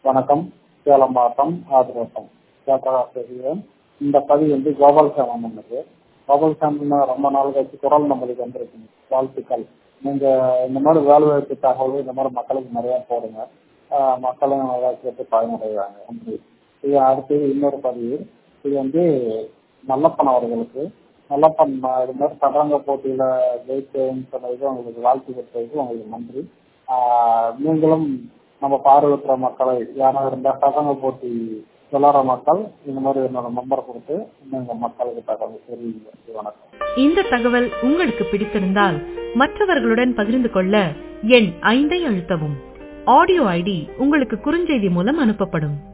வணக்கம். சேலம் மாவட்டம் ஆதிரோட்டம் ஜெயபிரகாஷ். இந்த பதிவு வந்து கோபால் சாமி நமக்கு. கோபால் சாமின்னா ரொம்ப நாள் கழிச்சு குரல் நம்மளுக்கு வந்திருக்குங்க. வாழ்த்துக்கள். நீங்க இந்த மாதிரி வேலைவாய்ப்பு தகவல் இந்த மாதிரி மக்களுக்கு நிறைய போடுங்க. மக்களும் நிறைய கேட்டு பயனடைவாங்க. நன்றி. இது அடுத்தது இன்னொரு பதிவு. இது வந்து நல்லப்பன் அவர்களுக்கு. நல்லப்பன் இது மாதிரி சதுரங்க போட்டியில ஜெயிச்சேன்னு சொன்னதுக்கு உங்களுக்கு வாழ்த்து கொடுத்ததுக்கு உங்களுக்கு நன்றி. நீங்களும் நம்ம பார்வையற்ற மக்களை யாரா இருந்தா சதுரங்க போட்டி விளையாடுற மக்கள் இந்த மாதிரி என்னோட நம்பர் கொடுத்து நீங்க மக்களுக்கு தகவல் தெரியுங்க. வணக்கம். இந்த தகவல் உங்களுக்கு பிடித்திருந்தால் மற்றவர்களுடன் பகிர்ந்து கொள்ள எண் 5 அழுத்தவும். ஆடியோ ஐடி உங்களுக்கு குறுஞ்செய்தி மூலம் அனுப்பப்படும்.